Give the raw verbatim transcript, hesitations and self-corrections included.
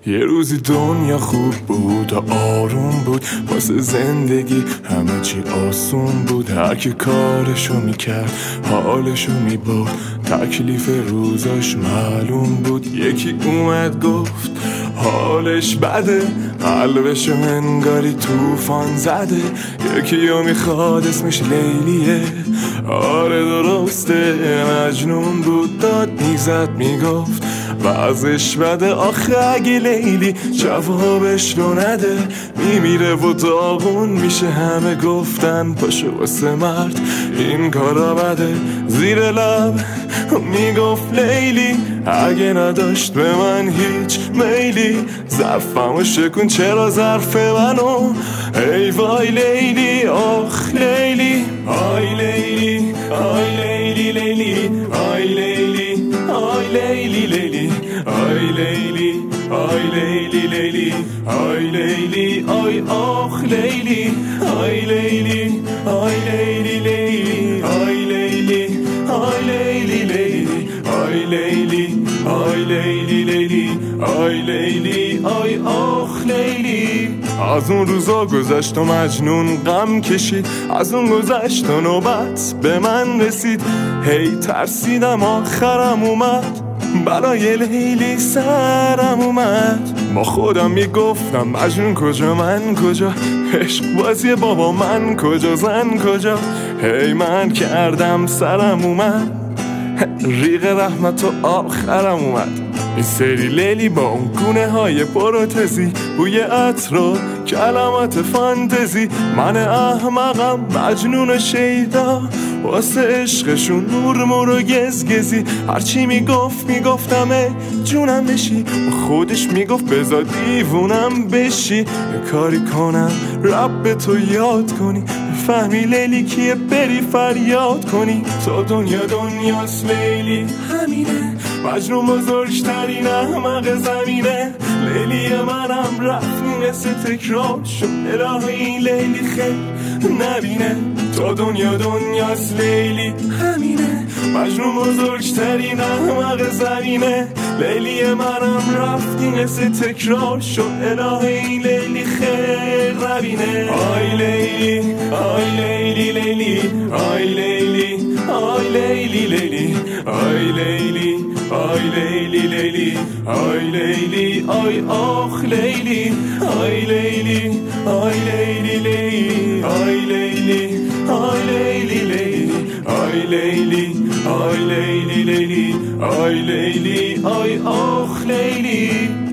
یه روزی دنیا خوب بود و آروم بود، واسه زندگی همه چی آسون بود. هر کی کارشو میکرد حالشو میبرد، تکلیف روزاش معلوم بود. یکی اومد گفت حالش بده، قلبشو انگاری توفان زده. یکی رو میخواد اسمش لیلیه، آره درسته مجنون بود. داد میزد میگفت وضعش بده، آخه اگه لیلی جوابش رو نده میمیره و داغون میشه. همه گفتن پاشو واسه مرد این کارا بده، زیر لب میگفت لیلی اگه نداشت به من هیچ میلی، ظرفمو شکن چرا ظرف منو. ای وای لیلی آخ لیلی، آی لیلی آی لیلی لیلی آی لیلی آی لیلی لیلی آی لیلی آی لیلی لیلی آی لیلی آی آخ لیلی آی لیلی آی لیلی لیلی آی لیلی آی لیلی لیلی آی لیلی آی لیلی لیلی آی لیلی آی آخ لیلی. از اون روزا گذشت و مجنون غم کشید، از اون گذشت و نوبت به من رسید. هی ترسیدم آخرم اومد، برای لیلی سرم اومد. با خودم میگفتم مجنون کجا من کجا، عشق بازی بابا من کجا زن کجا. هی من کردم سرم اومد، ریق رحمت و آخرم اومد. این سری لیلی با اون گونه های پروتزی، بوی عطر و کلمات فانتزی. من احمقم مجنون و شیدا، واسه عشقشون نور مور و گزگزی. هرچی میگفت میگفتم ای جونم بشی، خودش میگفت بذار دیوونم بشی. یه کاری کنم رب به تو یاد کنی، فهمی لیلی کیه بری فریاد کنی. تو دنیا دنیاست لیلی همینه، مجنون بزرگترین احمق زمینه. لیلی منم رفت مثل تکرار شد، الهی این لیلی خیلی نبینه. تو دنیا دنیاست لیلی همینه، مجنون بزرگترین احمق زمینه. لیلی منم رفتی مثل تکرار شد، الهی این لیلی خیلی نبینه. آی لیلی آی لیلی لیلی آی لیلی آی لیلی لیلی آی لیلی آی لیلی لیلی آی لیلی آی آخ لیلی آی لیلی آی لیلی لیلی آی لیلی آی لیلی لیلی آی لیلی آی لیلی لیلی آی لیلی آی آخ لیلی.